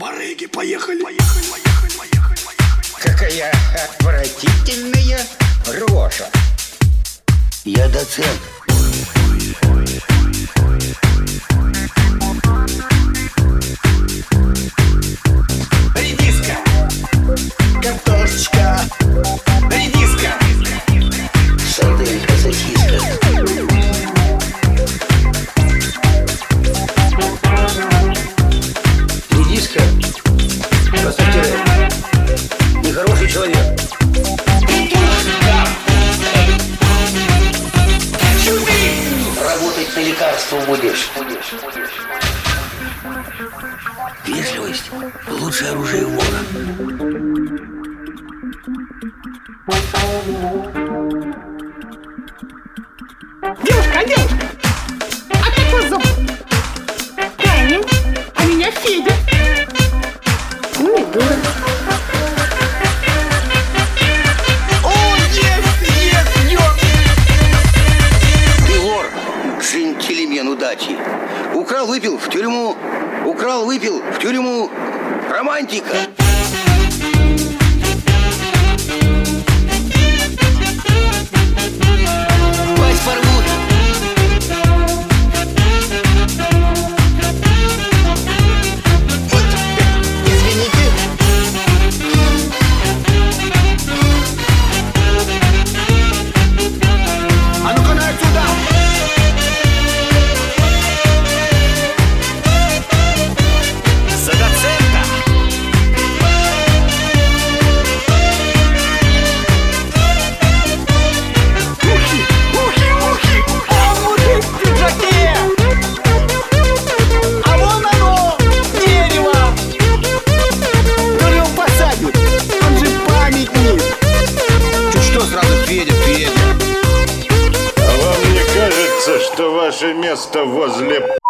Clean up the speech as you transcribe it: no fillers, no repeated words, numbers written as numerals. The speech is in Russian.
Барыги, поехали. Какая отвратительная рожа. Я доцент. Редиска, картошечка, редиска, Сарделька, сосиска. Редиска, поставьте рэп. Нехороший человек. Работать на лекарство будешь. Вежливость — лучшее оружие вора. Девушка, а как вас зовут? Таня, а меня Федя. Дура. О, yes, Ты вор, джентльмен удачи. Украл, выпил в тюрьму. Украл, выпил в тюрьму. Романтика. Вас порвут. извините. А ну-ка на отсюда. За доцента. Ухи, а мужик в пиджаке. А вон оно, дерево. Ну его посадят, он же памятник. Чуть что сразу Федя. А вам не кажется, что ваше место возле